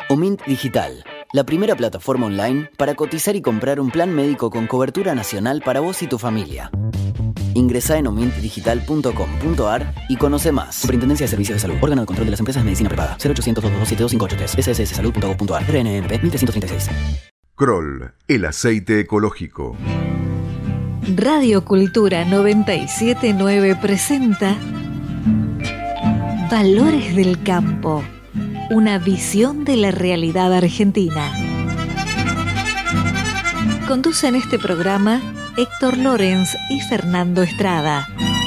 Omint Digital, la primera plataforma online para cotizar y comprar un plan médico con cobertura nacional para vos y tu familia. Ingresá en omintdigital.com.ar y conoce más. Superintendencia de Servicios de Salud. Órgano de control de las empresas de medicina prepaga. 0800-227-2583. SSSalud.gov.ar. RNMP 1336. Kroll, el aceite ecológico. Radio Cultura 979 presenta Valores del Campo. Una visión de la realidad argentina. Conducen este programa Héctor Lorenz y Fernando Estrada.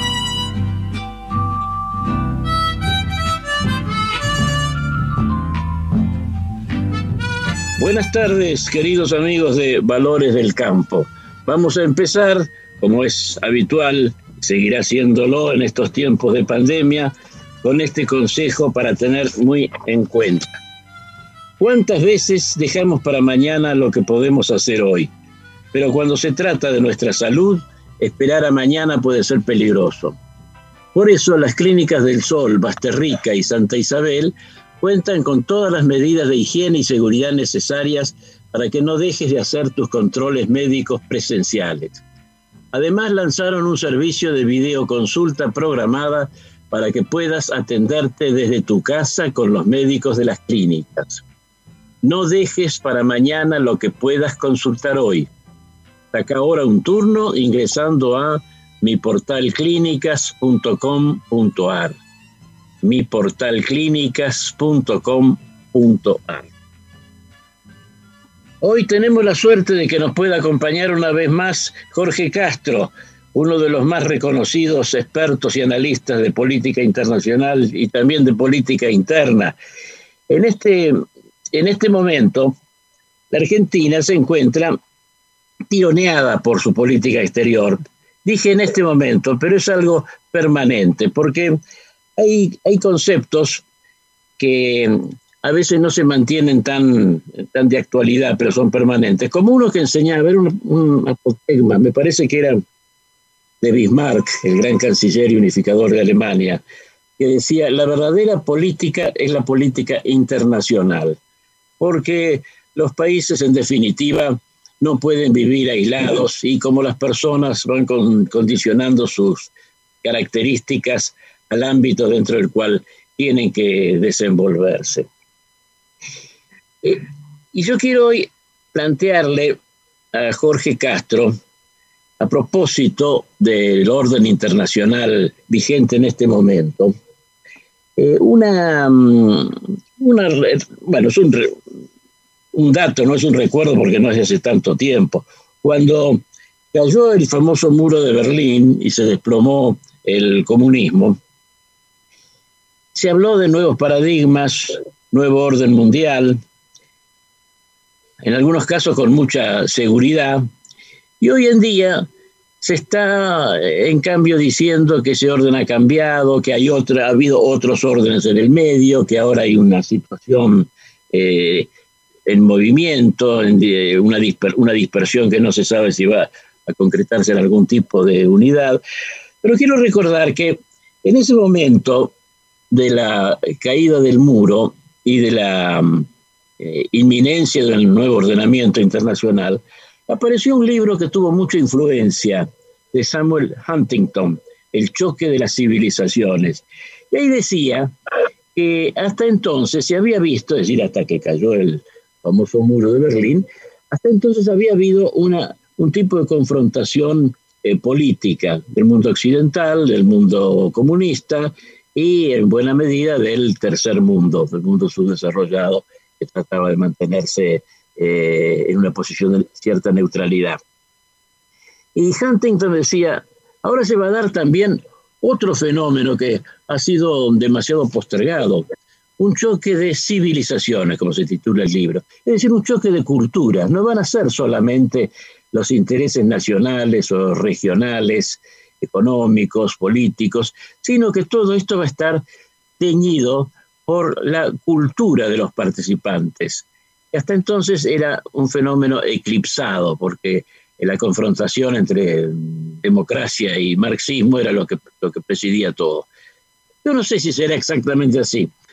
Buenas tardes, queridos amigos de Valores del Campo. Vamos a empezar, como es habitual, seguirá siéndolo en estos tiempos de pandemia, con este consejo para tener muy en cuenta. ¿Cuántas veces dejamos para mañana lo que podemos hacer hoy? Pero cuando se trata de nuestra salud, esperar a mañana puede ser peligroso. Por eso las clínicas del Sol, Basterrica y Santa Isabel cuentan con todas las medidas de higiene y seguridad necesarias para que no dejes de hacer tus controles médicos presenciales. Además, lanzaron un servicio de videoconsulta programada para que puedas atenderte desde tu casa con los médicos de las clínicas. No dejes para mañana lo que puedas consultar hoy. Saca ahora un turno ingresando a miportalclinicas.com.ar. miportalclinicas.com.ar. Hoy tenemos la suerte de que nos pueda acompañar una vez más Jorge Castro, uno de los más reconocidos expertos y analistas de política internacional y también de política interna. En este momento, la Argentina se encuentra tironeada por su política exterior. Dije en este momento, pero es algo permanente, porque hay conceptos que a veces no se mantienen tan de actualidad, pero son permanentes. Como uno que enseñaba, a ver, un apotegma, me parece que era de Bismarck, el gran canciller y unificador de Alemania, que decía: la verdadera política es la política internacional, porque los países, en definitiva, no pueden vivir aislados, y como las personas van condicionando sus características al ámbito dentro del cual tienen que desenvolverse. Y yo quiero hoy plantearle a Jorge Castro, a propósito del orden internacional vigente en este momento, es un dato, no es un recuerdo porque no es de hace tanto tiempo. Cuando cayó el famoso muro de Berlín y se desplomó el comunismo, se habló de nuevos paradigmas, nuevo orden mundial, en algunos casos con mucha seguridad. Y hoy en día se está, en cambio, diciendo que ese orden ha cambiado, que ha habido otros órdenes en el medio, que ahora hay una situación en movimiento, una dispersión que no se sabe si va a concretarse en algún tipo de unidad. Pero quiero recordar que en ese momento de la caída del muro y de la inminencia del nuevo ordenamiento internacional, apareció un libro que tuvo mucha influencia, de Samuel Huntington, El choque de las civilizaciones. Y ahí decía que hasta entonces se había visto, es decir, hasta que cayó el famoso muro de Berlín, hasta entonces había habido un tipo de confrontación política del mundo occidental, del mundo comunista y en buena medida del tercer mundo, del mundo subdesarrollado, que trataba de mantenerse en una posición de cierta neutralidad. Y Huntington decía: ahora se va a dar también otro fenómeno que ha sido demasiado postergado, un choque de civilizaciones, como se titula el libro, es decir, un choque de culturas. No van a ser solamente los intereses nacionales o regionales, económicos, políticos, sino que todo esto va a estar teñido por la cultura de los participantes. Hasta entonces era un fenómeno eclipsado, porque la confrontación entre democracia y marxismo era lo que presidía todo. Yo no sé si será exactamente así,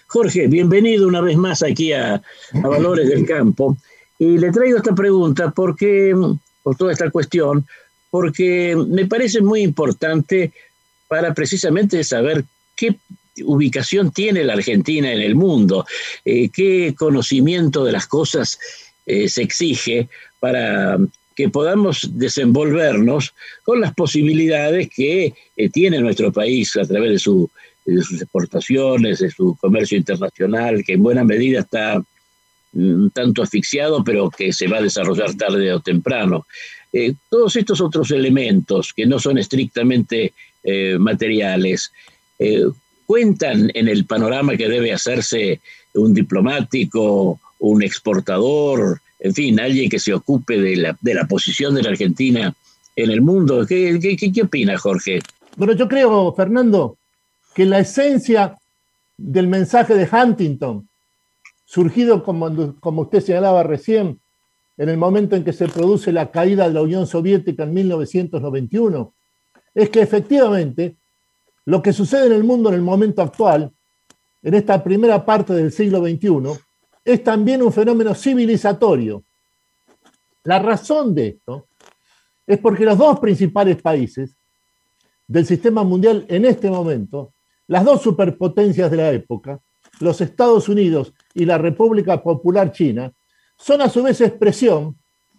Jorge, bienvenido una vez más aquí a Valores del Campo. Y le traigo esta pregunta por toda esta cuestión, porque me parece muy importante para precisamente saber qué ubicación tiene la Argentina en el mundo, qué conocimiento de las cosas se exige para que podamos desenvolvernos con las posibilidades que tiene nuestro país a través de sus exportaciones, de su comercio internacional, que en buena medida está un tanto asfixiado, pero que se va a desarrollar tarde o temprano. Todos estos otros elementos que no son estrictamente materiales, cuentan en el panorama que debe hacerse un diplomático, un exportador, en fin, alguien que se ocupe de la posición de la Argentina en el mundo. ¿Qué opina, Jorge? Bueno, yo creo, Fernando, que la esencia del mensaje de Huntington, surgido, como usted señalaba recién, en el momento en que se produce la caída de la Unión Soviética en 1991, es que efectivamente lo que sucede en el mundo en el momento actual, en esta primera parte del siglo XXI, es también un fenómeno civilizatorio. La razón de esto es porque los dos principales países del sistema mundial en este momento, las dos superpotencias de la época, los Estados Unidos y la República Popular China, son a su vez expresión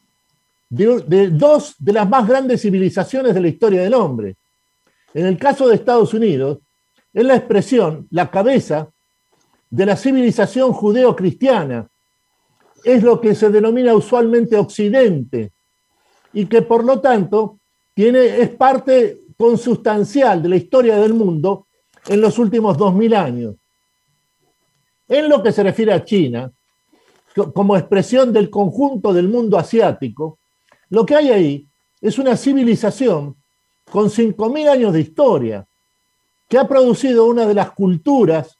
de dos de las más grandes civilizaciones de la historia del hombre. En el caso de Estados Unidos, es la expresión, la cabeza de la civilización judeo-cristiana, es lo que se denomina usualmente Occidente, y que por lo tanto es parte consustancial de la historia del mundo en los últimos 2000 años. En lo que se refiere a China, como expresión del conjunto del mundo asiático, lo que hay ahí es una civilización con 5000 años de historia, que ha producido una de las culturas,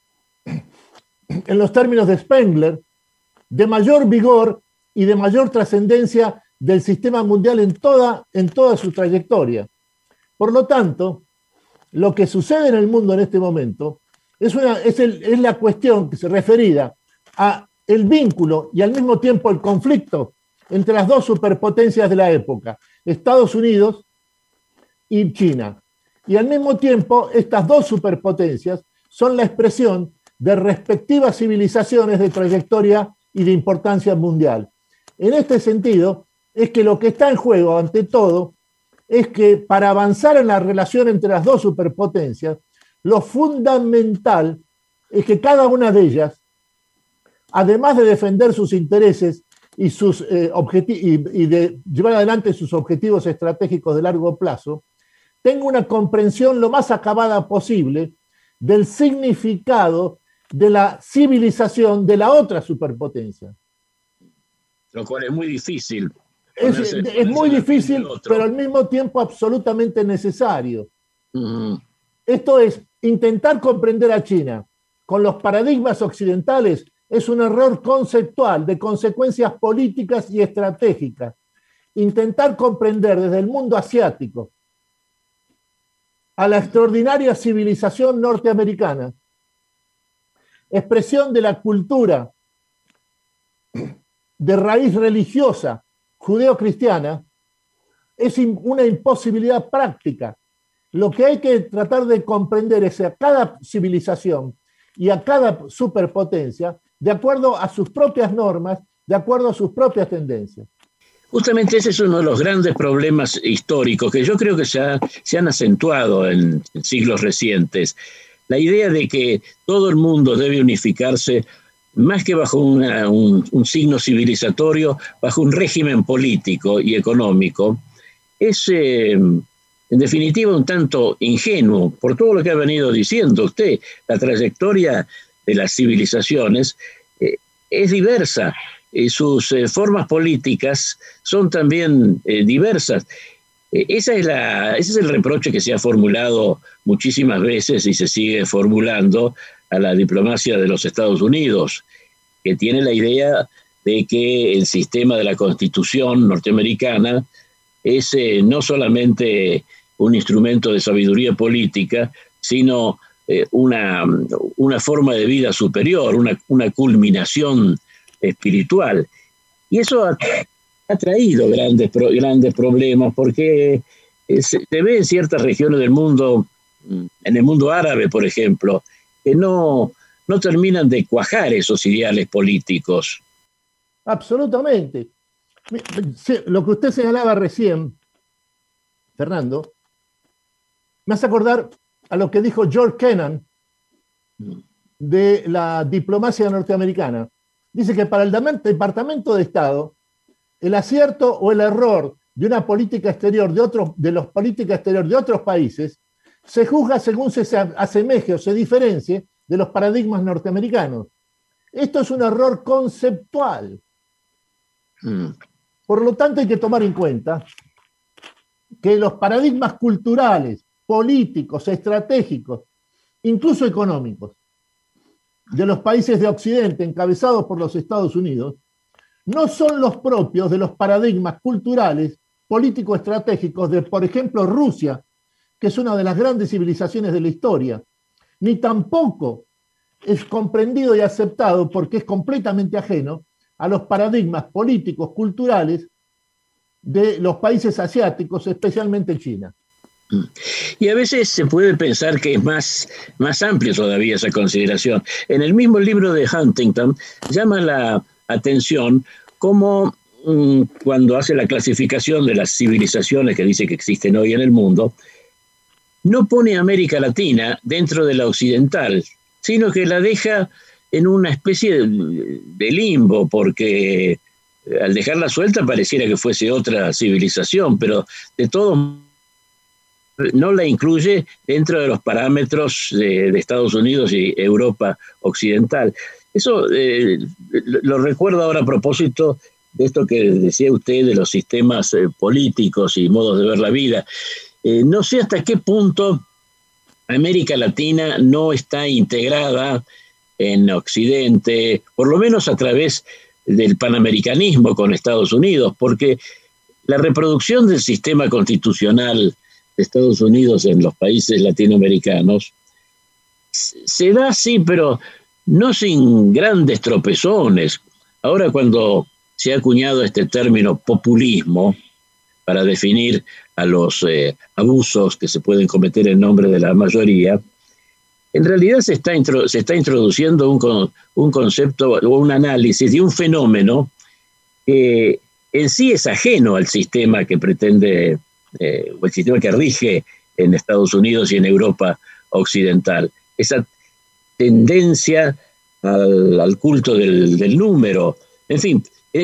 en los términos de Spengler, de mayor vigor y de mayor trascendencia del sistema mundial en toda su trayectoria. Por lo tanto, lo que sucede en el mundo en este momento es la cuestión que se referida a el vínculo y al mismo tiempo el conflicto entre las dos superpotencias de la época, Estados Unidos y China. Y al mismo tiempo, estas dos superpotencias son la expresión de respectivas civilizaciones de trayectoria y de importancia mundial. En este sentido, es que lo que está en juego, ante todo, es que para avanzar en la relación entre las dos superpotencias, lo fundamental es que cada una de ellas, además de defender sus intereses y de llevar adelante sus objetivos estratégicos de largo plazo, tenga una comprensión lo más acabada posible del significado de la civilización de la otra superpotencia. Lo cual es muy difícil. Es muy difícil, pero al mismo tiempo absolutamente necesario. Uh-huh. Esto es, intentar comprender a China con los paradigmas occidentales es un error conceptual de consecuencias políticas y estratégicas. Intentar comprender desde el mundo asiático a la extraordinaria civilización norteamericana, expresión de la cultura de raíz religiosa judeo-cristiana, es una imposibilidad práctica. Lo que hay que tratar de comprender es a cada civilización y a cada superpotencia de acuerdo a sus propias normas, de acuerdo a sus propias tendencias. Justamente ese es uno de los grandes problemas históricos que yo creo que se han acentuado en siglos recientes. La idea de que todo el mundo debe unificarse más que bajo un signo civilizatorio, bajo un régimen político y económico, es en definitiva un tanto ingenuo por todo lo que ha venido diciendo usted. La trayectoria de las civilizaciones es diversa. Sus formas políticas son también diversas. Ese es el reproche que se ha formulado muchísimas veces y se sigue formulando a la diplomacia de los Estados Unidos, que tiene la idea de que el sistema de la Constitución norteamericana es no solamente un instrumento de sabiduría política, sino una forma de vida superior, una culminación espiritual. Y eso ha traído grandes problemas, porque se ve en ciertas regiones del mundo, en el mundo árabe, por ejemplo, que no terminan de cuajar esos ideales políticos. Absolutamente. Lo que usted señalaba recién, Fernando, me hace acordar a lo que dijo George Kennan de la diplomacia norteamericana. Dice que para el Departamento de Estado, el acierto o el error de una política exterior de los políticas exterior de otros países se juzga según se asemeje o se diferencie de los paradigmas norteamericanos. Esto es un error conceptual. Por lo tanto, hay que tomar en cuenta que los paradigmas culturales, políticos, estratégicos, incluso económicos, de los países de Occidente encabezados por los Estados Unidos, no son los propios de los paradigmas culturales, políticos, estratégicos de, por ejemplo, Rusia, que es una de las grandes civilizaciones de la historia, ni tampoco es comprendido y aceptado porque es completamente ajeno a los paradigmas políticos, culturales de los países asiáticos, especialmente China. Y a veces se puede pensar que es más amplio todavía esa consideración. En el mismo libro de Huntington llama la atención cómo cuando hace la clasificación de las civilizaciones que dice que existen hoy en el mundo, no pone a América Latina dentro de la occidental, sino que la deja en una especie de limbo, porque al dejarla suelta pareciera que fuese otra civilización, pero de todos no la incluye dentro de los parámetros de Estados Unidos y Europa occidental. Eso lo recuerdo ahora a propósito de esto que decía usted de los sistemas políticos y modos de ver la vida. No sé hasta qué punto América Latina no está integrada en Occidente, por lo menos a través del panamericanismo con Estados Unidos, porque la reproducción del sistema constitucional de Estados Unidos en los países latinoamericanos se da sí, pero no sin grandes tropezones. Ahora, cuando se ha acuñado este término populismo para definir a los abusos que se pueden cometer en nombre de la mayoría, en realidad se está introduciendo un concepto o un análisis de un fenómeno que en sí es ajeno al sistema que pretende, o el sistema que rige en Estados Unidos y en Europa occidental. Esa tendencia al culto del número. En fin,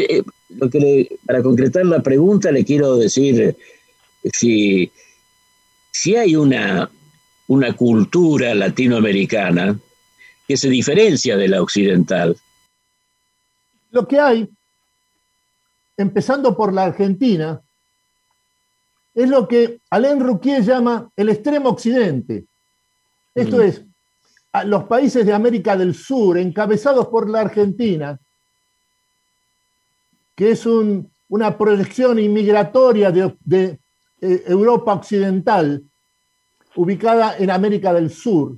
para concretar la pregunta le quiero decir si hay una cultura latinoamericana que se diferencia de la occidental. Lo que hay, empezando por la Argentina, es lo que Alain Rouquier llama el extremo occidente. Esto es, a los países de América del Sur, encabezados por la Argentina, que es una proyección inmigratoria de Europa occidental, ubicada en América del Sur.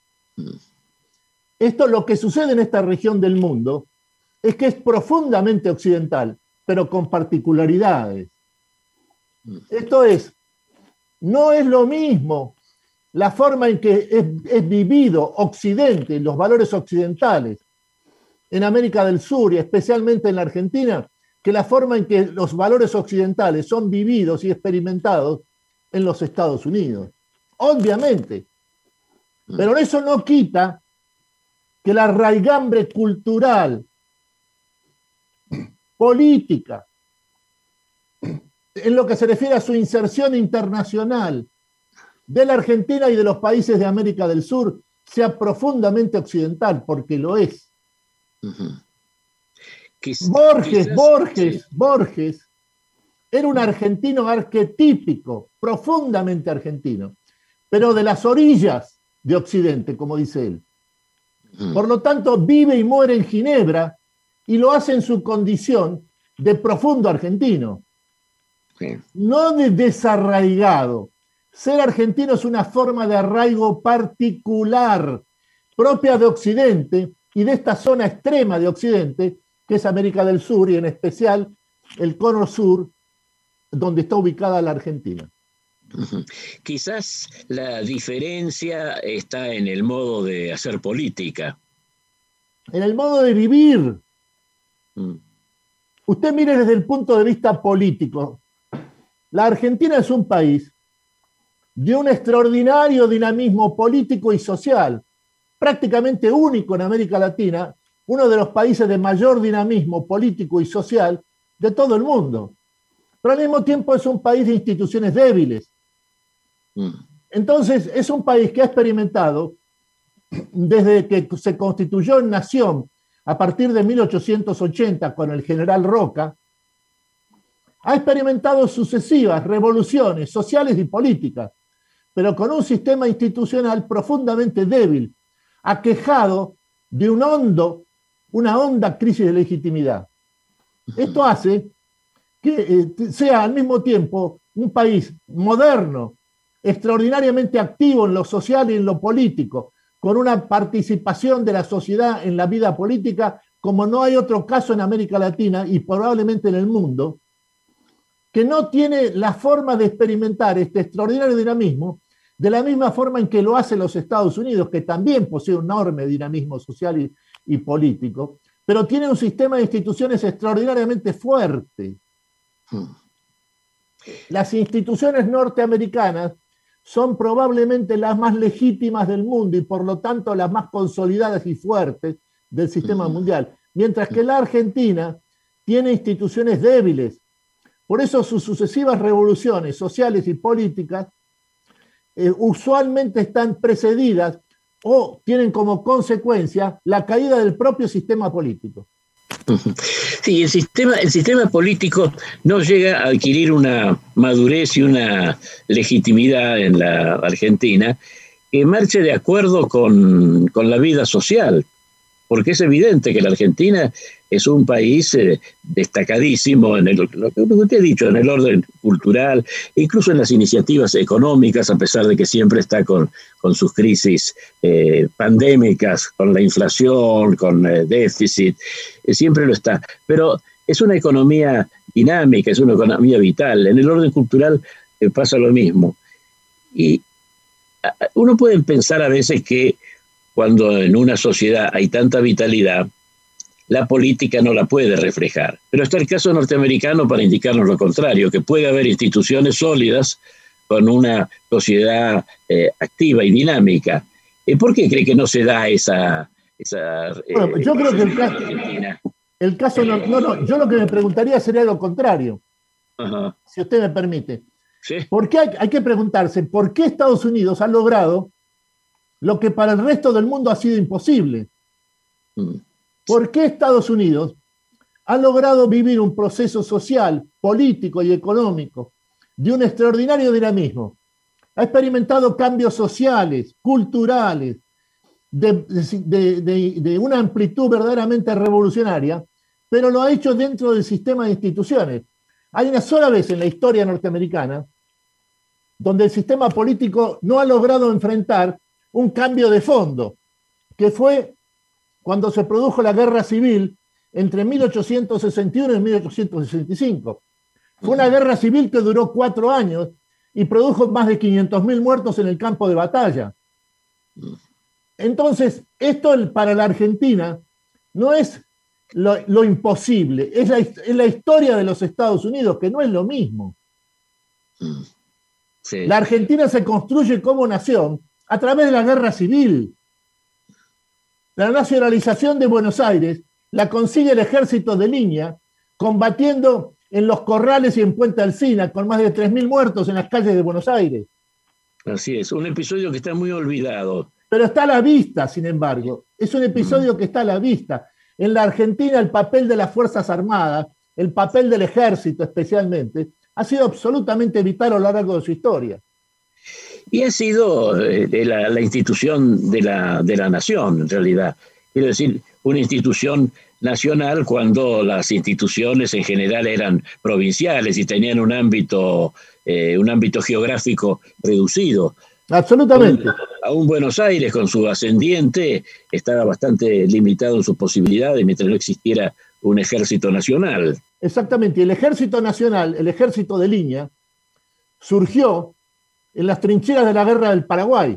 Lo que sucede en esta región del mundo es que es profundamente occidental, pero con particularidades. Esto es, no es lo mismo la forma en que es vivido Occidente, los valores occidentales, en América del Sur y especialmente en la Argentina, que la forma en que los valores occidentales son vividos y experimentados en los Estados Unidos. Obviamente. Pero eso no quita que la raigambre cultural, política, en lo que se refiere a su inserción internacional de la Argentina y de los países de América del Sur, sea profundamente occidental, porque lo es. Borges era un argentino arquetípico, profundamente argentino, pero de las orillas de Occidente, como dice él. Por lo tanto, vive y muere en Ginebra y lo hace en su condición de profundo argentino. No de desarraigado, Ser argentino es una forma de arraigo particular, propia de Occidente y de esta zona extrema de Occidente, que es América del Sur y en especial el cono sur, donde está ubicada la Argentina. Quizás la diferencia está en el modo de hacer política. En el modo de vivir. Usted mire desde el punto de vista político. La Argentina es un país de un extraordinario dinamismo político y social, prácticamente único en América Latina, uno de los países de mayor dinamismo político y social de todo el mundo. Pero al mismo tiempo es un país de instituciones débiles. Entonces es un país que ha experimentado, desde que se constituyó en nación a partir de 1880 con el general Roca, ha experimentado sucesivas revoluciones sociales y políticas, pero con un sistema institucional profundamente débil, aquejado de una honda crisis de legitimidad. Esto hace que sea al mismo tiempo un país moderno, extraordinariamente activo en lo social y en lo político, con una participación de la sociedad en la vida política como no hay otro caso en América Latina y probablemente en el mundo, que no tiene la forma de experimentar este extraordinario dinamismo de la misma forma en que lo hacen los Estados Unidos, que también posee un enorme dinamismo social y político, pero tiene un sistema de instituciones extraordinariamente fuerte. Las instituciones norteamericanas son probablemente las más legítimas del mundo y por lo tanto las más consolidadas y fuertes del sistema mundial, mientras que la Argentina tiene instituciones débiles. Por eso sus sucesivas revoluciones sociales y políticas usualmente están precedidas o tienen como consecuencia la caída del propio sistema político. Sí, el sistema político no llega a adquirir una madurez y una legitimidad en la Argentina que marche de acuerdo con la vida social, porque es evidente que la Argentina es un país destacadísimo en lo que usted ha dicho, en el orden cultural, incluso en las iniciativas económicas, a pesar de que siempre está con sus crisis pandémicas, con la inflación, con déficit, siempre lo está. Pero es una economía dinámica, es una economía vital. En el orden cultural pasa lo mismo. Y uno puede pensar a veces que cuando en una sociedad hay tanta vitalidad, la política no la puede reflejar. Pero está el caso norteamericano para indicarnos lo contrario, que puede haber instituciones sólidas con una sociedad activa y dinámica. ¿Por qué cree que no se da esa bueno, yo creo que el caso no, yo lo que me preguntaría sería lo contrario, si usted me permite. ¿Sí? ¿Por qué hay que preguntarse por qué Estados Unidos ha logrado lo que para el resto del mundo ha sido imposible? ¿Por qué Estados Unidos ha logrado vivir un proceso social, político y económico de un extraordinario dinamismo? Ha experimentado cambios sociales, culturales, de una amplitud verdaderamente revolucionaria, pero lo ha hecho dentro del sistema de instituciones. Hay una sola vez en la historia norteamericana donde el sistema político no ha logrado enfrentar un cambio de fondo, que fue cuando se produjo la guerra civil entre 1861 y 1865. Fue una guerra civil que duró 4 años y produjo más de 500.000 muertos en el campo de batalla. Entonces, esto para la Argentina no es lo imposible, es la historia de los Estados Unidos, que no es lo mismo. Sí. La Argentina se construye como nación a través de la guerra civil. La nacionalización de Buenos Aires la consigue el ejército de línea, combatiendo en los Corrales y en Puente Alsina, con más de 3.000 muertos en las calles de Buenos Aires. Así es, un episodio que está muy olvidado. Pero está a la vista, sin embargo. Es un episodio que está a la vista. En la Argentina el papel de las Fuerzas Armadas, el papel del ejército especialmente, ha sido absolutamente vital a lo largo de su historia. Y ha sido la institución de la nación, en realidad. Quiero decir, una institución nacional cuando las instituciones en general eran provinciales y tenían un ámbito geográfico reducido. Absolutamente. Aún Buenos Aires, con su ascendiente, estaba bastante limitado en sus posibilidades mientras no existiera un ejército nacional. Exactamente. El ejército nacional, el ejército de línea, surgió en las trincheras de la Guerra del Paraguay,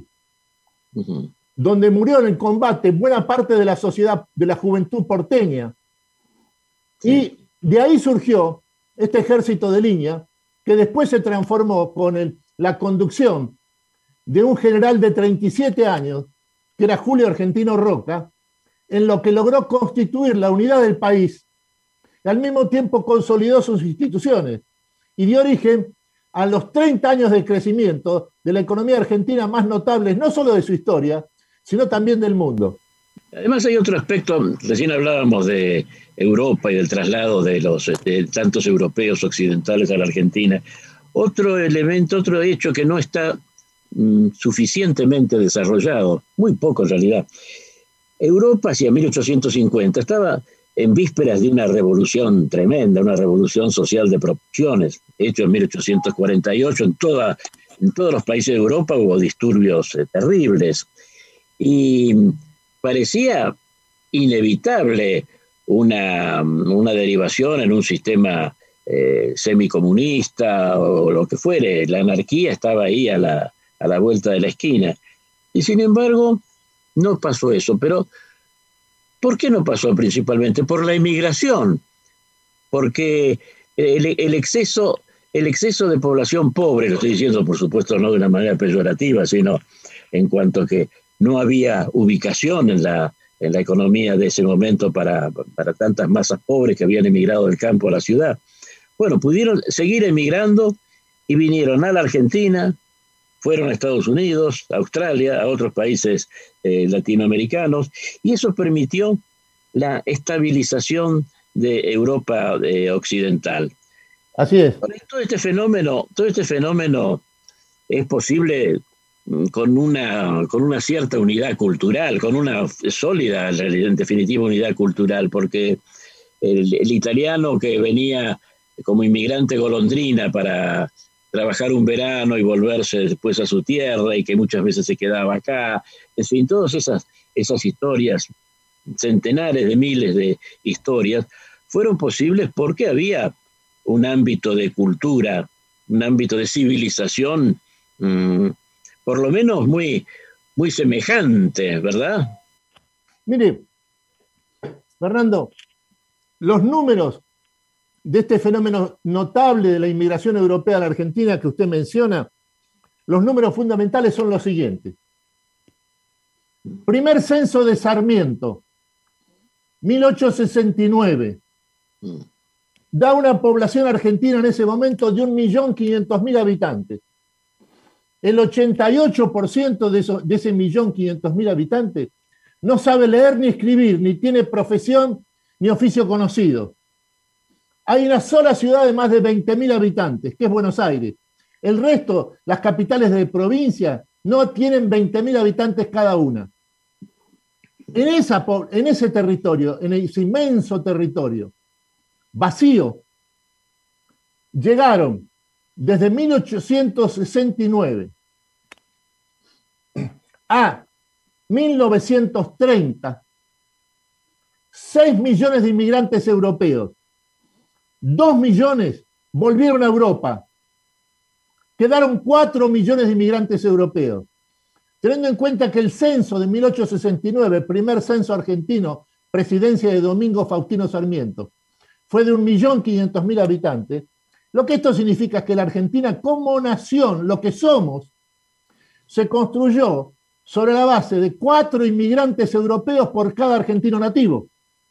donde murió en el combate buena parte de la sociedad, de la juventud porteña. Sí. Y de ahí surgió este ejército de línea, que después se transformó con la conducción de un general de 37 años, que era Julio Argentino Roca, en lo que logró constituir la unidad del país y al mismo tiempo consolidó sus instituciones y dio origen a los 30 años de crecimiento de la economía argentina más notables, no solo de su historia, sino también del mundo. Además hay otro aspecto, recién hablábamos de Europa y del traslado de tantos europeos occidentales a la Argentina. Otro elemento, otro hecho que no está suficientemente desarrollado, muy poco en realidad. Europa hacia 1850 estaba en vísperas de una revolución tremenda, una revolución social de proporciones. De hecho, en 1848 en todos los países de Europa hubo disturbios terribles y parecía inevitable una derivación en un sistema semicomunista o lo que fuere. La anarquía estaba ahí a la vuelta de la esquina. Y sin embargo, no pasó eso. Pero, ¿por qué no pasó principalmente? Por la inmigración. Porque el exceso de población pobre, lo estoy diciendo por supuesto no de una manera peyorativa, sino en cuanto que no había ubicación en la economía de ese momento para tantas masas pobres que habían emigrado del campo a la ciudad. Bueno, pudieron seguir emigrando y vinieron a la Argentina, fueron a Estados Unidos, a Australia, a otros países latinoamericanos, y eso permitió la estabilización de Europa occidental. Así es. Todo este fenómeno es posible con una cierta unidad cultural, con una sólida, en definitiva, unidad cultural, porque el italiano que venía como inmigrante golondrina para trabajar un verano y volverse después a su tierra y que muchas veces se quedaba acá, en fin, todas esas historias, centenares de miles de historias, fueron posibles porque había un ámbito de cultura, un ámbito de civilización, por lo menos muy, muy semejante, ¿verdad? Mire, Fernando, los números de este fenómeno notable de la inmigración europea a la Argentina que usted menciona, los números fundamentales son los siguientes. Primer censo de Sarmiento, 1869. Da una población argentina en ese momento de 1.500.000 habitantes. El 88% de ese 1.500.000 habitantes no sabe leer ni escribir, ni tiene profesión ni oficio conocido. Hay una sola ciudad de más de 20.000 habitantes, que es Buenos Aires. El resto, las capitales de provincia, no tienen 20.000 habitantes cada una. En ese territorio, en ese inmenso territorio, vacío, llegaron desde 1869 a 1930 6 millones de inmigrantes europeos. 2 millones volvieron a Europa. Quedaron 4 millones de inmigrantes europeos. Teniendo en cuenta que el censo de 1869, el primer censo argentino, presidencia de Domingo Faustino Sarmiento, fue de 1.500.000 habitantes, lo que esto significa es que la Argentina como nación, lo que somos, se construyó sobre la base de 4 inmigrantes europeos por cada argentino nativo.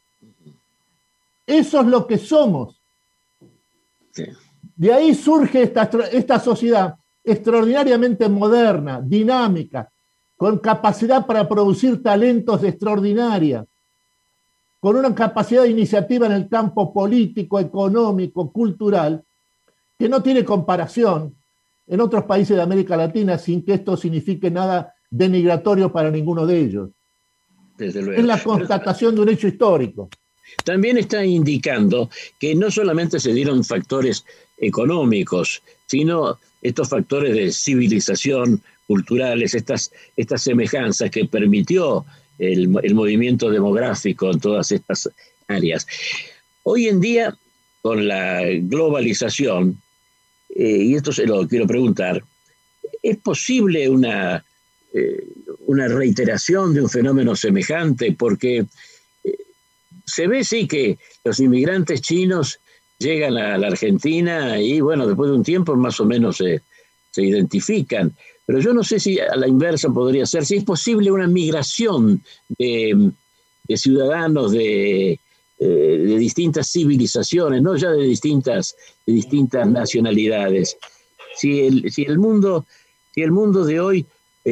Eso es lo que somos. Sí. De ahí surge esta sociedad extraordinariamente moderna, dinámica, con capacidad para producir talentos extraordinaria, con una capacidad de iniciativa en el campo político, económico, cultural, que no tiene comparación en otros países de América Latina, sin que esto signifique nada denigratorio para ninguno de ellos. Desde luego. Es la constatación de un hecho histórico. También está indicando que no solamente se dieron factores económicos, sino estos factores de civilización, culturales, estas semejanzas que permitió el movimiento demográfico en todas estas áreas. Hoy en día, con la globalización, y esto se lo quiero preguntar, ¿es posible una reiteración de un fenómeno semejante? Porque se ve, sí, que los inmigrantes chinos llegan a la Argentina y, bueno, después de un tiempo más o menos se identifican. Pero yo no sé si a la inversa podría ser, si es posible una migración de ciudadanos de distintas civilizaciones, no ya de distintas nacionalidades. Si el mundo de hoy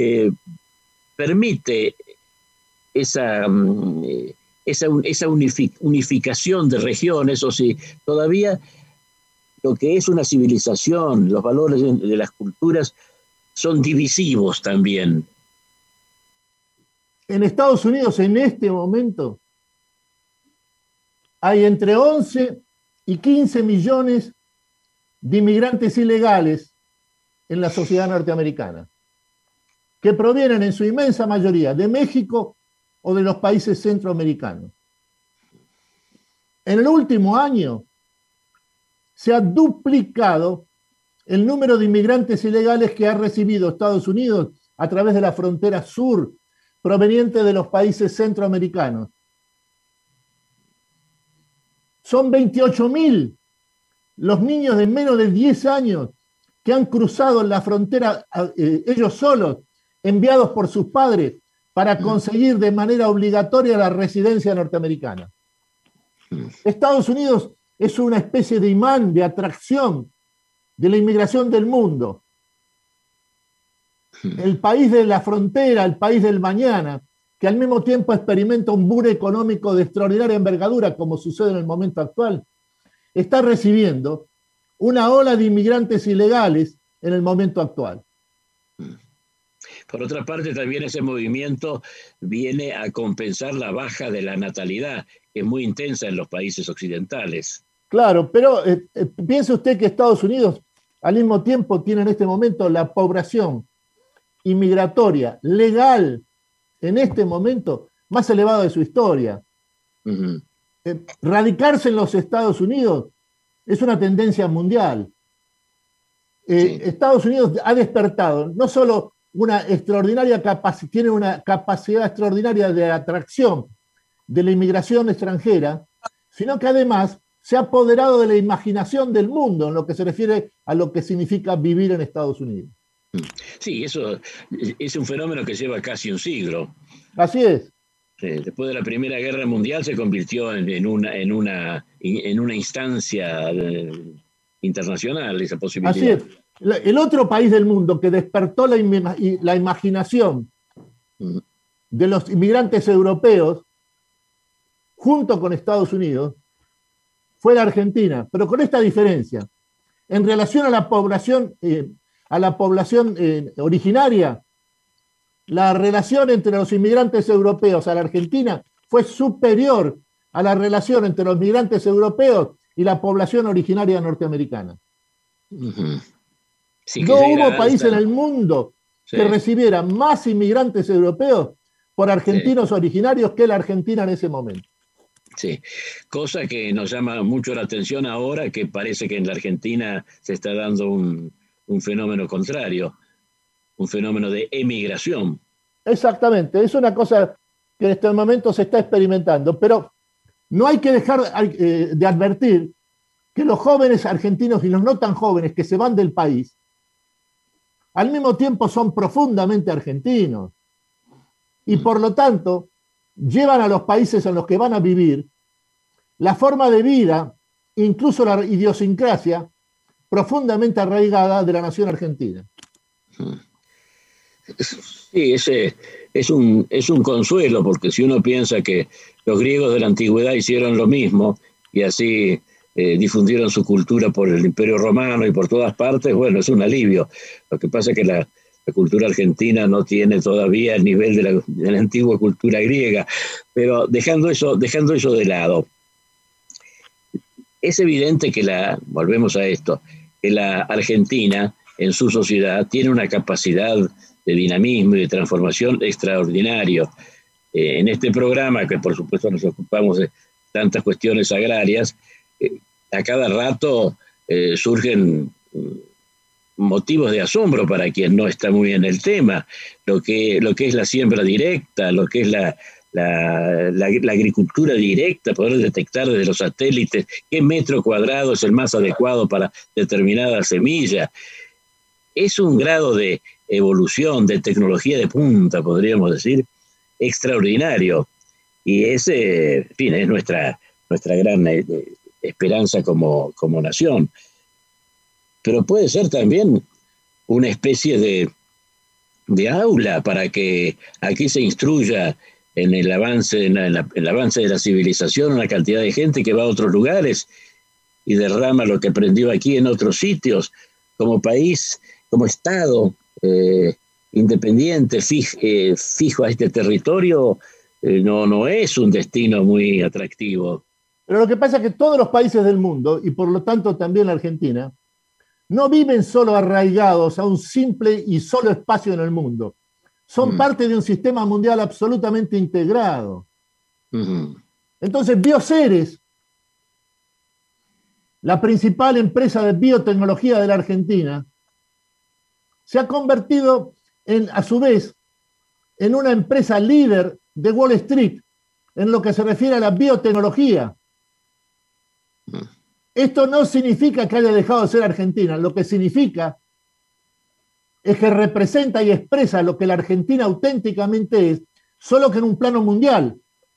permite esa unificación de regiones, o si todavía lo que es una civilización, los valores de las culturas son divisivos también. En Estados Unidos, en este momento, hay entre 11 y 15 millones de inmigrantes ilegales en la sociedad norteamericana, que provienen en su inmensa mayoría de México o de los países centroamericanos. En el último año se ha duplicado el número de inmigrantes ilegales que ha recibido Estados Unidos a través de la frontera sur, proveniente de los países centroamericanos. Son 28.000 los niños de menos de 10 años que han cruzado la frontera ellos solos, enviados por sus padres, para conseguir de manera obligatoria la residencia norteamericana. Estados Unidos es una especie de imán, de atracción de la inmigración del mundo. El país de la frontera, el país del mañana, que al mismo tiempo experimenta un boom económico de extraordinaria envergadura, como sucede en el momento actual, está recibiendo una ola de inmigrantes ilegales en el momento actual. Por otra parte, también ese movimiento viene a compensar la baja de la natalidad, que es muy intensa en los países occidentales. Claro, pero piense usted que Estados Unidos al mismo tiempo tiene en este momento la población inmigratoria legal en este momento más elevada de su historia. Uh-huh. Radicarse en los Estados Unidos es una tendencia mundial. Sí. Estados Unidos ha despertado no solo una extraordinaria capacidad, tiene una capacidad extraordinaria de atracción de la inmigración extranjera, sino que además se ha apoderado de la imaginación del mundo en lo que se refiere a lo que significa vivir en Estados Unidos. Sí, eso es un fenómeno que lleva casi un siglo. Así es. Después de la Primera Guerra Mundial se convirtió en una instancia internacional esa posibilidad. Así es. El otro país del mundo que despertó la imaginación de los inmigrantes europeos junto con Estados Unidos fue la Argentina, pero con esta diferencia. En relación a la población originaria, la relación entre los inmigrantes europeos a la Argentina fue superior a la relación entre los migrantes europeos y la población originaria norteamericana. Uh-huh. Sí, no hubo país en el mundo que recibiera más inmigrantes europeos por argentinos originarios que la Argentina en ese momento. Sí, cosa que nos llama mucho la atención ahora, que parece que en la Argentina se está dando un fenómeno contrario, un fenómeno de emigración. Exactamente, es una cosa que en este momento se está experimentando, pero no hay que dejar de advertir que los jóvenes argentinos y los no tan jóvenes que se van del país, al mismo tiempo son profundamente argentinos y por lo tanto llevan a los países en los que van a vivir la forma de vida, incluso la idiosincrasia profundamente arraigada de la nación argentina. Sí, ese es un consuelo, porque si uno piensa que los griegos de la antigüedad hicieron lo mismo y así difundieron su cultura por el Imperio Romano y por todas partes, bueno, es un alivio. Lo que pasa es que La cultura argentina no tiene todavía el nivel de la antigua cultura griega, pero dejando eso de lado, es evidente que volvemos a esto, que la Argentina en su sociedad tiene una capacidad de dinamismo y de transformación extraordinario. En este programa, que por supuesto nos ocupamos de tantas cuestiones agrarias, a cada rato surgen motivos de asombro para quien no está muy en el tema, lo que es la siembra directa, lo que es la agricultura directa, poder detectar desde los satélites qué metro cuadrado es el más adecuado para determinada semilla. Es un grado de evolución, de tecnología de punta, podríamos decir, extraordinario. Y ese, en fin, es nuestra gran esperanza como nación. Pero puede ser también una especie de aula para que aquí se instruya en el avance de la civilización una cantidad de gente que va a otros lugares y derrama lo que aprendió aquí en otros sitios. Como país, como Estado independiente, fijo a este territorio, no es un destino muy atractivo. Pero lo que pasa es que todos los países del mundo, y por lo tanto también la Argentina, no viven solo arraigados a un simple y solo espacio en el mundo. Son parte de un sistema mundial absolutamente integrado. Entonces, Bioceres, la principal empresa de biotecnología de la Argentina, se ha convertido a su vez, en una empresa líder de Wall Street en lo que se refiere a la biotecnología. Esto no significa que haya dejado de ser Argentina, lo que significa es que representa y expresa lo que la Argentina auténticamente es, solo que en un plano mundial.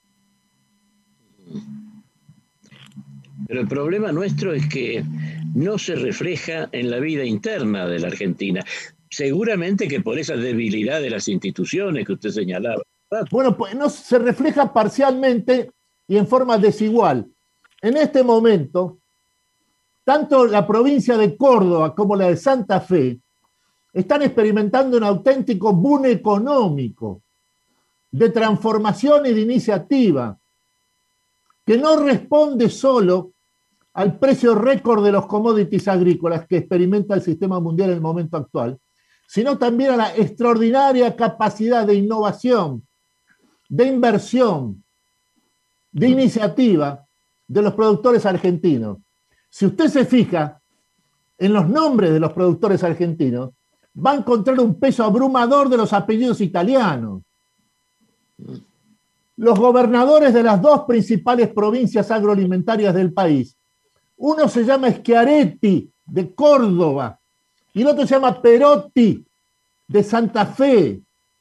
Pero el problema nuestro es que no se refleja en la vida interna de la Argentina. Seguramente que por esa debilidad de las instituciones que usted señalaba. Bueno, pues no se refleja parcialmente y en forma desigual. En este momento, tanto la provincia de Córdoba como la de Santa Fe están experimentando un auténtico boom económico, de transformación y de iniciativa, que no responde solo al precio récord de los commodities agrícolas que experimenta el sistema mundial en el momento actual, sino también a la extraordinaria capacidad de innovación, de inversión, de iniciativa de los productores argentinos. Si usted se fija en los nombres de los productores argentinos, va a encontrar un peso abrumador de los apellidos italianos. Los gobernadores de las dos principales provincias agroalimentarias del país, uno se llama Schiaretti, de Córdoba, y el otro se llama Perotti, de Santa Fe.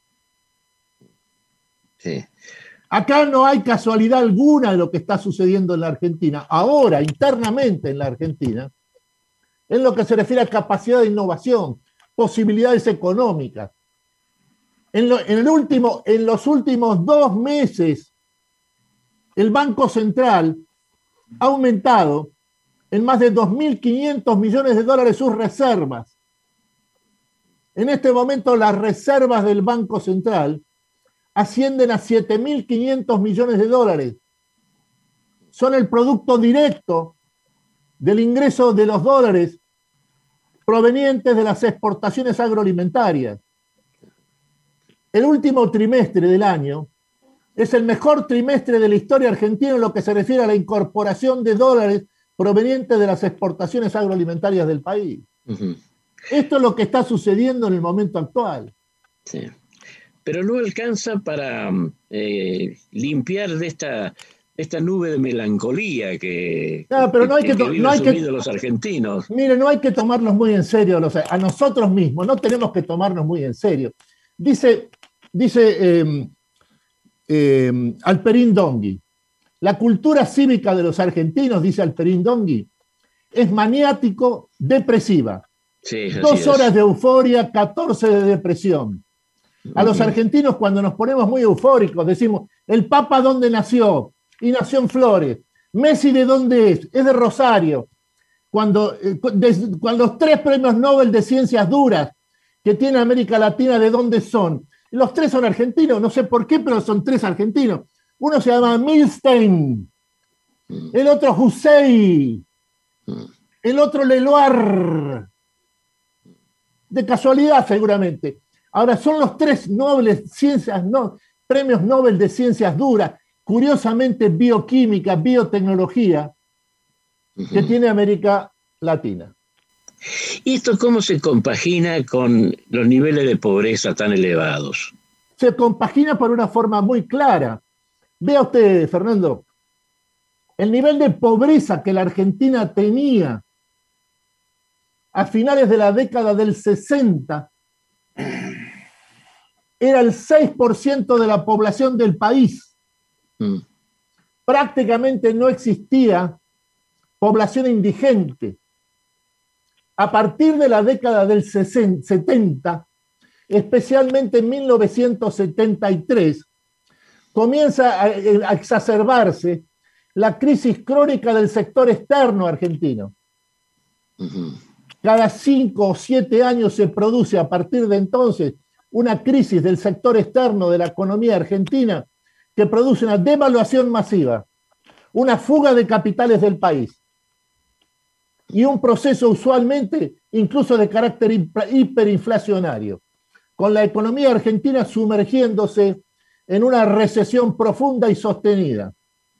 Sí. Acá no hay casualidad alguna de lo que está sucediendo en la Argentina, ahora, internamente en la Argentina, en lo que se refiere a capacidad de innovación, posibilidades económicas. En los últimos 2 meses, el Banco Central ha aumentado en más de 2.500 millones de dólares sus reservas. En este momento, las reservas del Banco Central ascienden a 7.500 millones de dólares. Son el producto directo del ingreso de los dólares provenientes de las exportaciones agroalimentarias. El último trimestre del año es el mejor trimestre de la historia argentina en lo que se refiere a la incorporación de dólares provenientes de las exportaciones agroalimentarias del país. Esto es lo que está sucediendo en el momento actual. Sí. Pero no alcanza para limpiar de esta nube de melancolía que viven los argentinos. Mire, no hay que tomarnos muy en serio a nosotros mismos, no tenemos que tomarnos muy en serio. Dice Alperín Dongui, la cultura cívica de los argentinos, dice Alperín Dongui, es maniático depresiva. Sí, 2 horas de euforia, 14 de depresión. A los argentinos, cuando nos ponemos muy eufóricos, decimos, ¿el Papa dónde nació? Y nació en Flores. ¿Messi de dónde es? Es de Rosario. Cuando los 3 premios Nobel de Ciencias Duras que tiene América Latina, ¿de dónde son? Los tres son argentinos, no sé por qué, pero son tres argentinos. Uno se llama Milstein, el otro Hussein, el otro Leloir. De casualidad, seguramente. Ahora, son los tres premios Nobel de ciencias duras, curiosamente bioquímica, biotecnología, que tiene América Latina. ¿Y esto cómo se compagina con los niveles de pobreza tan elevados? Se compagina por una forma muy clara. Vea usted, Fernando, el nivel de pobreza que la Argentina tenía a finales de la década del 60 era el 6% de la población del país. Prácticamente no existía población indigente. A partir de la década del 70, especialmente en 1973, comienza a exacerbarse la crisis crónica del sector externo argentino. Cada 5 o 7 años se produce a partir de entonces una crisis del sector externo de la economía argentina que produce una devaluación masiva, una fuga de capitales del país y un proceso usualmente incluso de carácter hiperinflacionario, con la economía argentina sumergiéndose en una recesión profunda y sostenida.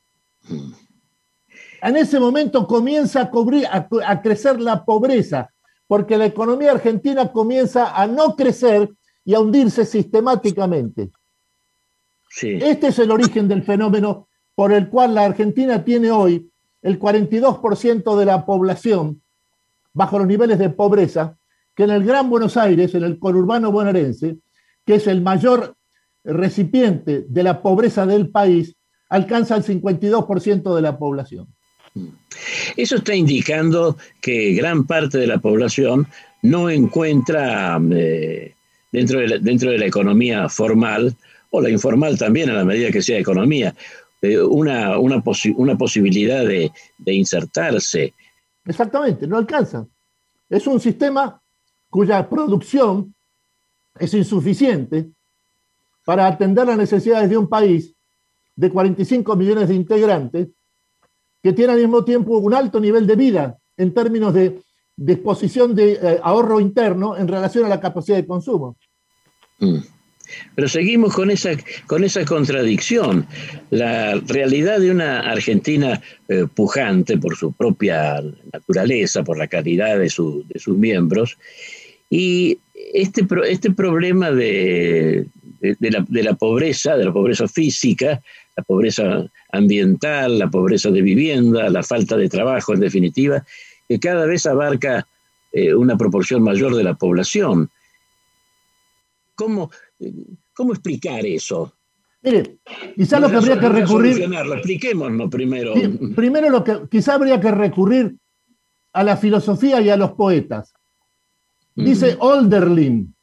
En ese momento comienza a crecer la pobreza, porque la economía argentina comienza a no crecer y a hundirse sistemáticamente. Sí. Este es el origen del fenómeno por el cual la Argentina tiene hoy el 42% de la población bajo los niveles de pobreza, que en el Gran Buenos Aires, en el conurbano bonaerense, que es el mayor recipiente de la pobreza del país, alcanza el 52% de la población. Eso está indicando que gran parte de la población no encuentra dentro de la economía formal, o la informal también a la medida que sea economía, una posibilidad de insertarse. Exactamente, no alcanza. Es un sistema cuya producción es insuficiente para atender las necesidades de un país de 45 millones de integrantes que tiene al mismo tiempo un alto nivel de vida en términos de disposición de ahorro interno en relación a la capacidad de consumo. Pero seguimos con esa contradicción. La realidad de una Argentina pujante por su propia naturaleza, por la calidad de sus miembros, y este problema de la pobreza física, la pobreza ambiental, la pobreza de vivienda, la falta de trabajo, en definitiva, que cada vez abarca una proporción mayor de la población. ¿Cómo explicar eso? Mire, quizá lo que habría que recurrir... Expliquémonos primero. Sí, primero quizá habría que recurrir a la filosofía y a los poetas. Dice Hölderlin,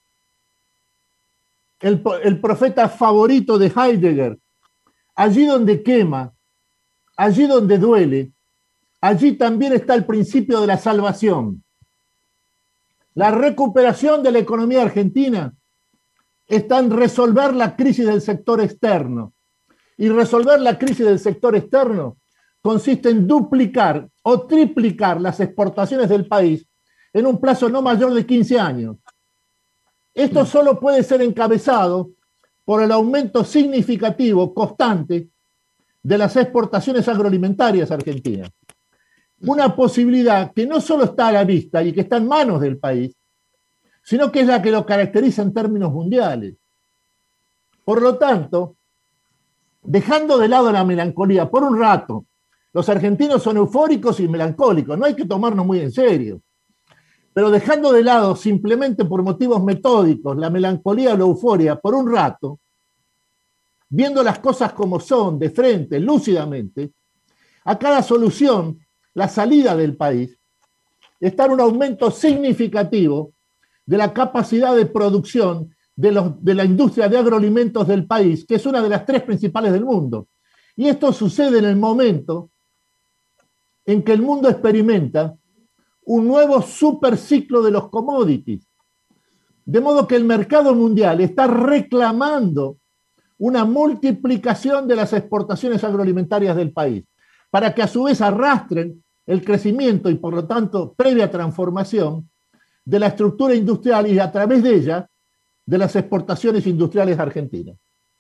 el profeta favorito de Heidegger: allí donde quema, allí donde duele, allí también está el principio de la salvación. La recuperación de la economía argentina está en resolver la crisis del sector externo. Y resolver la crisis del sector externo consiste en duplicar o triplicar las exportaciones del país en un plazo no mayor de 15 años. Esto solo puede ser encabezado por el aumento significativo, constante, de las exportaciones agroalimentarias argentinas. Una posibilidad que no solo está a la vista y que está en manos del país, sino que es la que lo caracteriza en términos mundiales. Por lo tanto, dejando de lado la melancolía por un rato, los argentinos son eufóricos y melancólicos, no hay que tomarnos muy en serio, pero dejando de lado simplemente por motivos metódicos la melancolía o la euforia por un rato, viendo las cosas como son, de frente, lúcidamente, a cada solución, la salida del país, está en un aumento significativo de la capacidad de producción de la industria de agroalimentos del país, que es una de las 3 principales del mundo. Y esto sucede en el momento en que el mundo experimenta un nuevo superciclo de los commodities. De modo que el mercado mundial está reclamando una multiplicación de las exportaciones agroalimentarias del país, para que a su vez arrastren el crecimiento y por lo tanto previa transformación de la estructura industrial y a través de ella de las exportaciones industriales argentinas.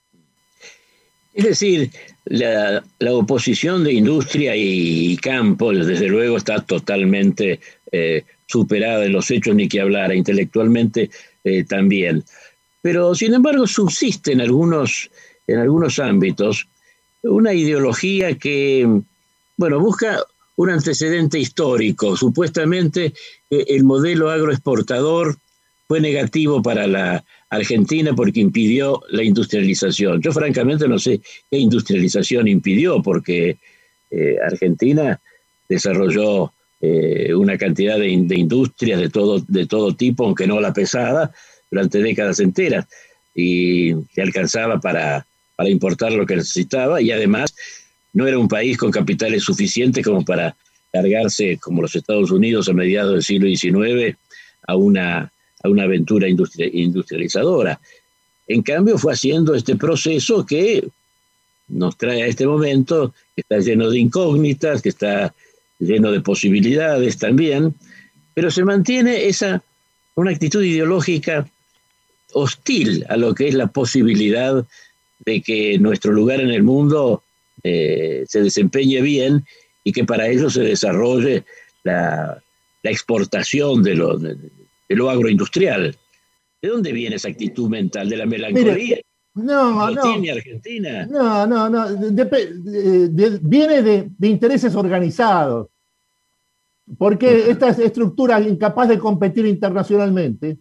Es decir, la oposición de industria y campo, desde luego, está totalmente superada en los hechos, ni que hablar, intelectualmente también. Pero, sin embargo, subsiste en algunos ámbitos una ideología que, bueno, busca un antecedente histórico. Supuestamente el modelo agroexportador fue negativo para la Argentina porque impidió la industrialización. Yo francamente no sé qué industrialización impidió, porque Argentina desarrolló una cantidad de industrias de todo tipo, aunque no la pesada, durante décadas enteras, y se alcanzaba para importar lo que necesitaba, y además no era un país con capitales suficientes como para cargarse, como los Estados Unidos a mediados del siglo XIX, a una aventura industrializadora. En cambio, fue haciendo este proceso que nos trae a este momento, que está lleno de incógnitas, que está lleno de posibilidades también, pero se mantiene una actitud ideológica hostil a lo que es la posibilidad de que nuestro lugar en el mundo se desempeñe bien y que para ello se desarrolle la exportación de lo agroindustrial. ¿De dónde viene esa actitud mental? ¿De la melancolía? Mire, no. ¿Tiene Argentina? No. Viene de intereses organizados. Porque esta estructura incapaz de competir internacionalmente,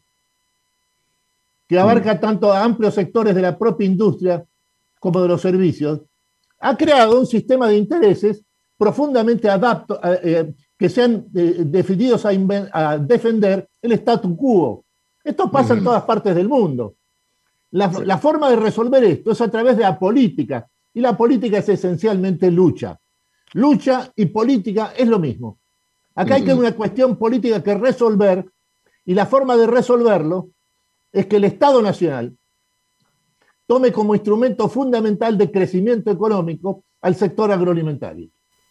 que abarca tanto a amplios sectores de la propia industria como de los servicios, ha creado un sistema de intereses profundamente que sean decididos a defender el statu quo. Esto pasa en todas partes del mundo. La forma de resolver esto es a través de la política, y la política es esencialmente lucha. Lucha y política es lo mismo. Acá hay una cuestión política que resolver, y la forma de resolverlo es que el Estado Nacional tome como instrumento fundamental de crecimiento económico al sector agroalimentario.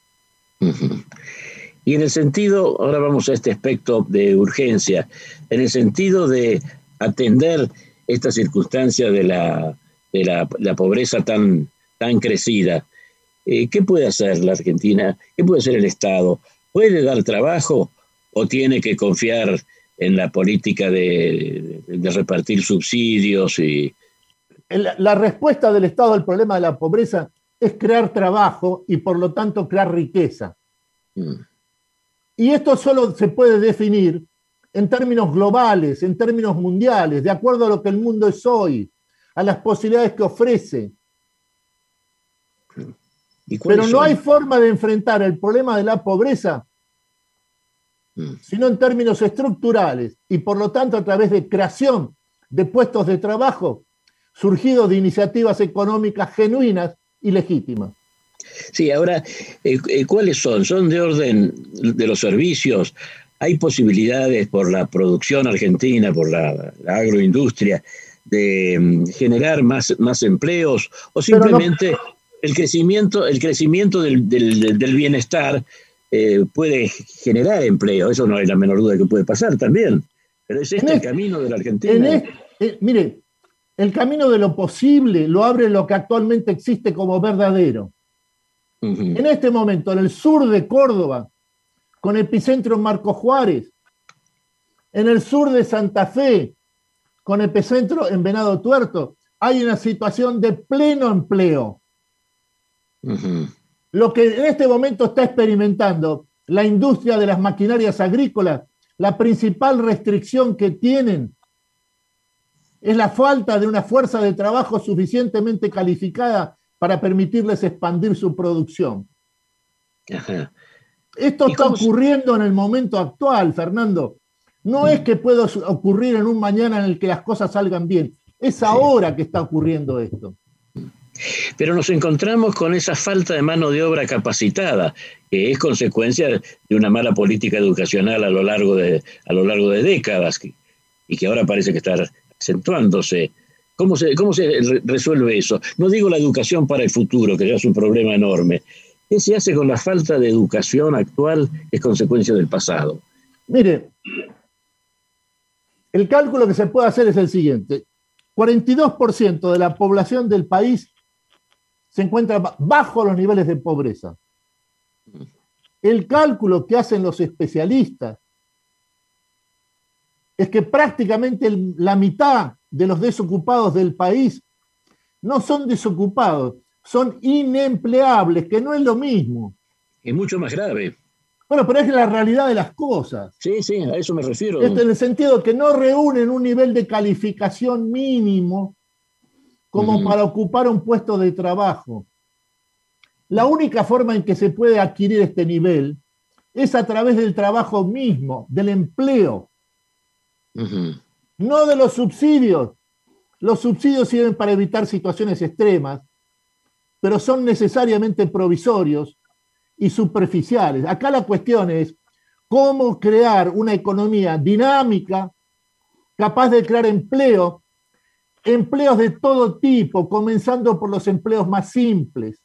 Y en el sentido, ahora vamos a este aspecto de urgencia, en el sentido de atender esta circunstancia de la pobreza tan crecida, ¿qué puede hacer la Argentina? ¿Qué puede hacer el Estado? ¿Puede dar trabajo o tiene que confiar en la política de repartir subsidios? La respuesta del Estado al problema de la pobreza es crear trabajo y por lo tanto crear riqueza. Y esto solo se puede definir en términos globales, en términos mundiales, de acuerdo a lo que el mundo es hoy, a las posibilidades que ofrece. Pero no hay forma de enfrentar el problema de la pobreza sino en términos estructurales y por lo tanto a través de creación de puestos de trabajo surgidos de iniciativas económicas genuinas y legítimas. Sí, ahora, ¿cuáles son? ¿Son de orden de los servicios? ¿Hay posibilidades por la producción argentina, por la agroindustria, de generar más empleos? ¿O simplemente el crecimiento del bienestar puede generar empleo? Eso no hay la menor duda que puede pasar también. Pero es el camino de la Argentina. Mire, el camino de lo posible lo abre lo que actualmente existe como verdadero. En este momento, en el sur de Córdoba, con epicentro en Marcos Juárez, en el sur de Santa Fe, con epicentro en Venado Tuerto, hay una situación de pleno empleo. Lo que en este momento está experimentando la industria de las maquinarias agrícolas, la principal restricción que tienen es la falta de una fuerza de trabajo suficientemente calificada para permitirles expandir su producción. Ajá. Esto está ocurriendo en el momento actual, Fernando. No es que pueda ocurrir en un mañana en el que las cosas salgan bien. Es ahora que está ocurriendo esto. Pero nos encontramos con esa falta de mano de obra capacitada, que es consecuencia de una mala política educacional a lo largo de décadas. y que ahora parece que está acentuándose. ¿Cómo se resuelve eso? No digo la educación para el futuro, que ya es un problema enorme. ¿Qué se hace con la falta de educación actual que es consecuencia del pasado? Mire, el cálculo que se puede hacer es el siguiente. 42% de la población del país se encuentra bajo los niveles de pobreza. El cálculo que hacen los especialistas es que prácticamente la mitad de los desocupados del país no son desocupados, son inempleables, que no es lo mismo. Es mucho más grave. Bueno, pero es la realidad de las cosas. Sí, sí, a eso me refiero. En el sentido que no reúnen un nivel de calificación mínimo como para ocupar un puesto de trabajo. La única forma en que se puede adquirir este nivel es a través del trabajo mismo, del empleo, no de los subsidios. Los subsidios sirven para evitar situaciones extremas, pero son necesariamente provisorios y superficiales. Acá la cuestión es cómo crear una economía dinámica, capaz de crear empleos de todo tipo, comenzando por los empleos más simples.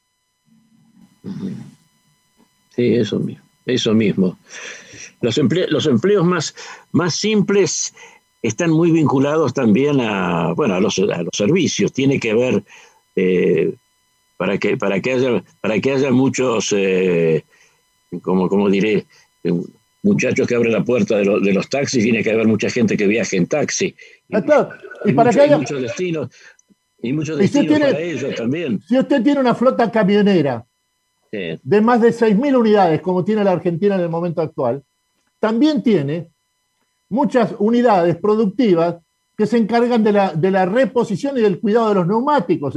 Sí, eso mismo. Los empleos más simples están muy vinculados también a los servicios. Tiene que ver para que haya muchos, como diré, muchachos que abren la puerta de los taxis, tiene que haber mucha gente que viaje en taxi. Claro. Y para que haya muchos destinos para ellos también. Si usted tiene una flota camionera de más de 6.000 unidades, como tiene la Argentina en el momento actual, también tiene muchas unidades productivas que se encargan de la reposición y del cuidado de los neumáticos.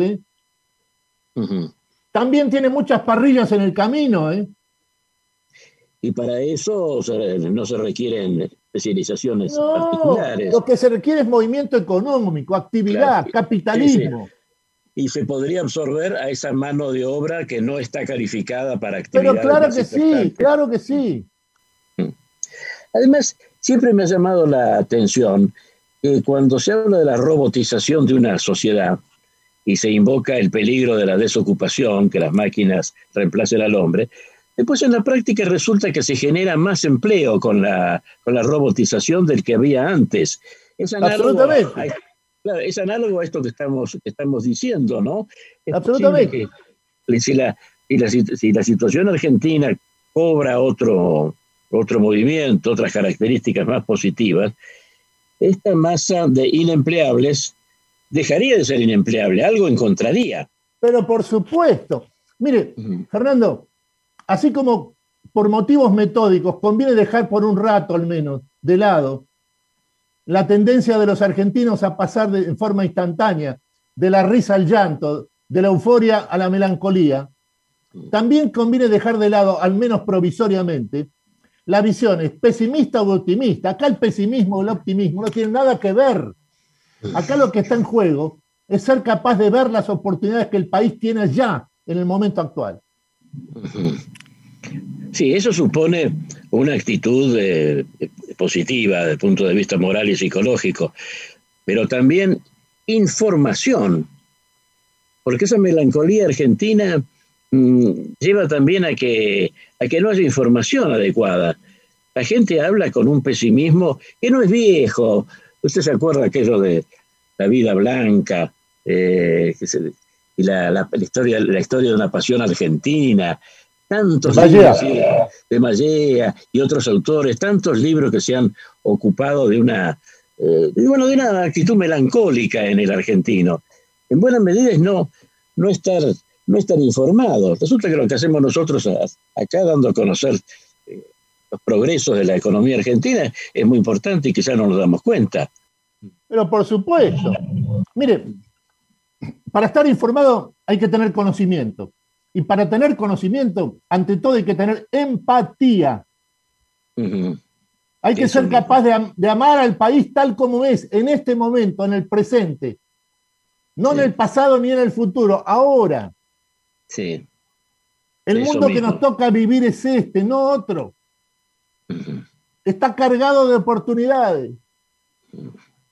También tiene muchas parrillas en el camino. Y para eso no se requieren especializaciones particulares. Lo que se requiere es movimiento económico, actividad, capitalismo. Sí. Y se podría absorber a esa mano de obra que no está calificada para actividades. Pero claro que sí. Además, siempre me ha llamado la atención que cuando se habla de la robotización de una sociedad y se invoca el peligro de la desocupación, que las máquinas reemplacen al hombre, después en la práctica resulta que se genera más empleo con la robotización del que había antes. Absolutamente. Es análogo a esto que estamos diciendo, ¿no? Absolutamente. Si la situación argentina cobra otro movimiento, otras características más positivas, esta masa de inempleables dejaría de ser inempleable, algo encontraría. Pero por supuesto. Mire, Fernando, así como por motivos metódicos conviene dejar por un rato al menos de lado la tendencia de los argentinos a pasar en forma instantánea de la risa al llanto, de la euforia a la melancolía, también conviene dejar de lado, al menos provisoriamente, la visión es pesimista o optimista. Acá el pesimismo o el optimismo no tienen nada que ver. Acá lo que está en juego es ser capaz de ver las oportunidades que el país tiene ya en el momento actual. Sí, eso supone una actitud positiva desde el punto de vista moral y psicológico, pero también información, porque esa melancolía argentina lleva también a que no haya información adecuada. La gente habla con un pesimismo que no es viejo. Usted se acuerda aquello de la vida blanca y la historia de una pasión argentina, tantos libros de Mallea y otros autores, tantos libros que se han ocupado de una actitud melancólica en el argentino. En buena medida es no estar informados. Resulta que lo que hacemos nosotros acá, dando a conocer los progresos de la economía argentina, es muy importante y quizás no nos damos cuenta. Pero por supuesto. Mire, para estar informado hay que tener conocimiento. Y para tener conocimiento, ante todo hay que tener empatía. Hay que ser capaz de amar al país tal como es, en este momento, en el presente. No en el pasado ni en el futuro, ahora. Sí. El mundo que nos toca vivir es este, no otro. Está cargado de oportunidades.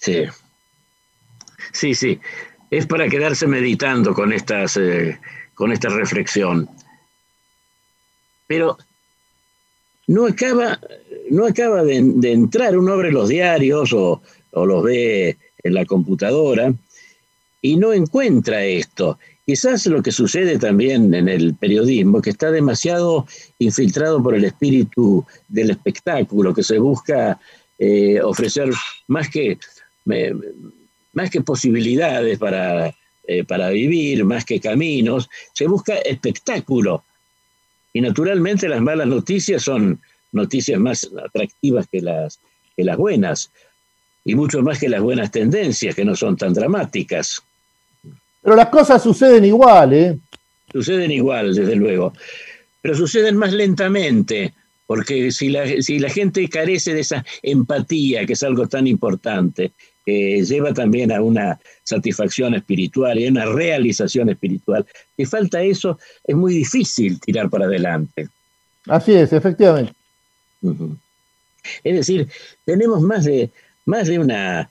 Sí. Sí. Es para quedarse meditando con esta reflexión. Pero no acaba de entrar. Uno abre los diarios o los ve en la computadora y no encuentra esto. Quizás lo que sucede también en el periodismo, que está demasiado infiltrado por el espíritu del espectáculo, que se busca ofrecer más que posibilidades para vivir, más que caminos, se busca espectáculo. Y naturalmente las malas noticias son noticias más atractivas que las buenas, y mucho más que las buenas tendencias, que no son tan dramáticas. Pero las cosas suceden igual, ¿eh? Suceden igual, desde luego. Pero suceden más lentamente, porque si la gente carece de esa empatía, que es algo tan importante, que lleva también a una satisfacción espiritual y a una realización espiritual, si falta eso, es muy difícil tirar para adelante. Así es, efectivamente. Uh-huh. Es decir, tenemos más de una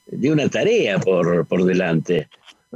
tarea por delante.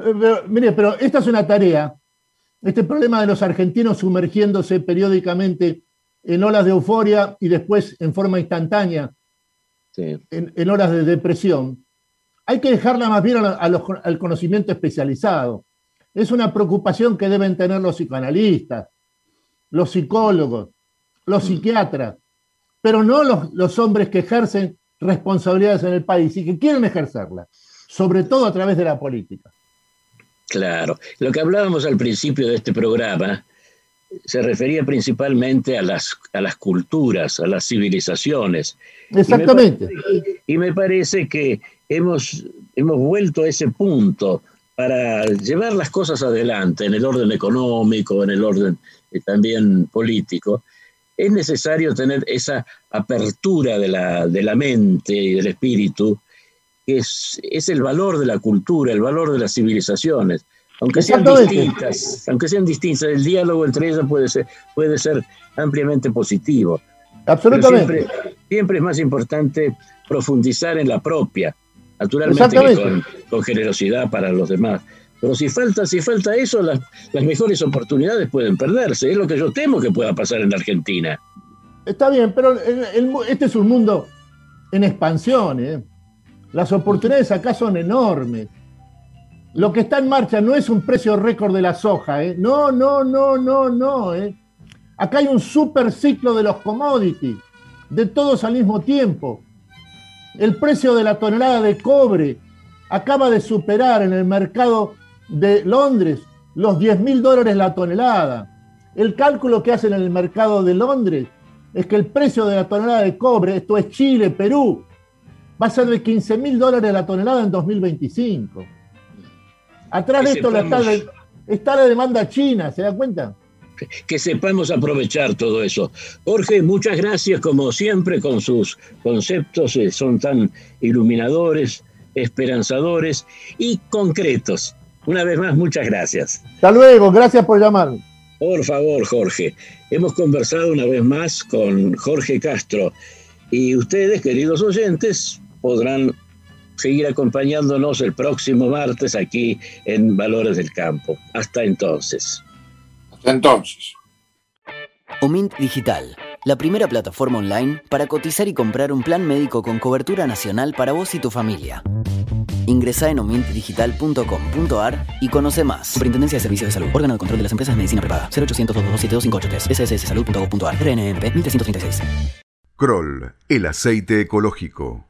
Pero esta es una tarea. Este problema de los argentinos sumergiéndose periódicamente en olas de euforia y después en forma instantánea, sí, en olas de depresión, hay que dejarla más bien al conocimiento especializado. Es una preocupación que deben tener los psicoanalistas, los psicólogos, los psiquiatras, pero no los hombres que ejercen responsabilidades en el país y que quieren ejercerlas, sobre todo a través de la política. Claro. Lo que hablábamos al principio de este programa se refería principalmente a las culturas, a las civilizaciones. Exactamente. Y me parece que hemos vuelto a ese punto para llevar las cosas adelante en el orden económico, en el orden también político. Es necesario tener esa apertura de la mente y del espíritu, que es el valor de la cultura, el valor de las civilizaciones. Aunque sean distintas, el diálogo entre ellas puede ser ampliamente positivo. Absolutamente. Siempre es más importante profundizar en la propia, naturalmente que con generosidad para los demás. Pero si falta eso, las mejores oportunidades pueden perderse. Es lo que yo temo que pueda pasar en la Argentina. Está bien, pero este es un mundo en expansión, ¿eh? Las oportunidades acá son enormes. Lo que está en marcha no es un precio récord de la soja, ¿eh? No, ¿eh? Acá hay un super ciclo de los commodities, de todos al mismo tiempo. El precio de la tonelada de cobre acaba de superar en el mercado de Londres los $10.000 la tonelada. El cálculo que hacen en el mercado de Londres es que el precio de la tonelada de cobre, esto es Chile, Perú, va a ser de $15.000 la tonelada en 2025. Atrás de esto está la demanda china, ¿se da cuenta? Que sepamos aprovechar todo eso. Jorge, muchas gracias como siempre con sus conceptos, son tan iluminadores, esperanzadores y concretos. Una vez más, muchas gracias. Hasta luego, gracias por llamar. Por favor, Jorge. Hemos conversado una vez más con Jorge Castro y ustedes, queridos oyentes, podrán seguir acompañándonos el próximo martes aquí en Valores del Campo. Hasta entonces. Omint Digital, la primera plataforma online para cotizar y comprar un plan médico con cobertura nacional para vos y tu familia. Ingresá en omintdigital.com.ar y conoce más. Superintendencia de Servicios de Salud. Órgano de control de las empresas de medicina privada. 0800-227-258-3. SSS Salud.gov.ar. RNMP 1336. Kroll, el aceite ecológico.